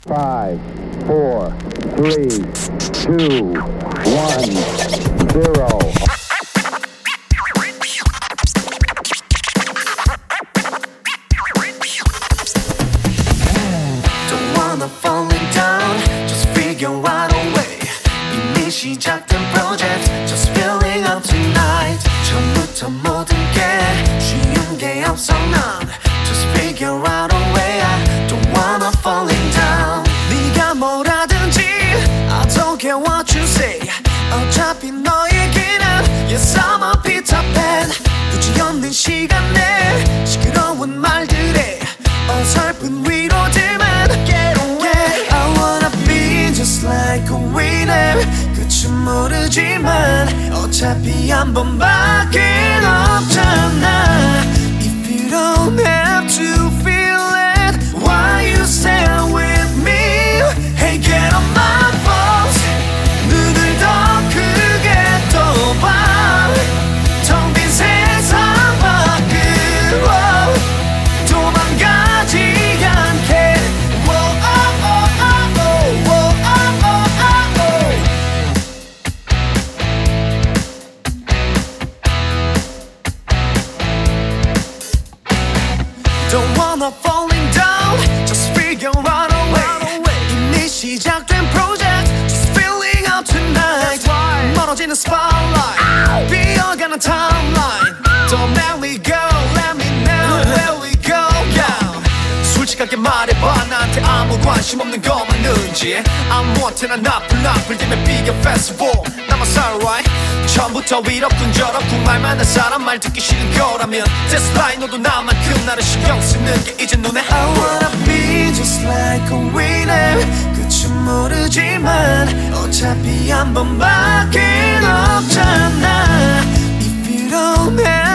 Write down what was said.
5, 4, 3, 2, 1, 0. Falling down, just figure out a way. 이미 시작된 project, just feeling up tonight. 처음부터 모든 게 쉬운 게 없어 난. Just figure out a way. I don't wanna falling down. 네가 뭐라든지 I don't care what you say. 어차피 너에게는 yes I'm a Peter Pan. 굳이 없는 시간에 시끄러운 말들에 어설픈 위로들만 Just like a winner 끝은 모르지만 어차피 한 번밖에 없잖아. If you don't have to feel it why you stay with me. Hey get on my boat 눈을 더 크게 떠봐. 텅 빈 세상 밖으로 도망가지 않게. Don't wanna falling down, just figure out a way. 이미 시작된 project, just feeling out tonight. 멀어지는 spotlight, 비어가는 timeline. Don't make me go, let me know where we go. 솔직하게 말해봐 나한테 아무 관심 없는 거 맞는지. 아무한테나 나풀 되면 big festival 나만 살아 right. 처음부터 이렇군 저렇군 말 많은 사람 말 듣기 싫은 거라면 That's right 너도 나만큼 나를 신경 쓰는 게 이제 눈에 I wanna be just like a winner 끝은 모르지만 어차피 한 번밖에 없잖아. If you don't have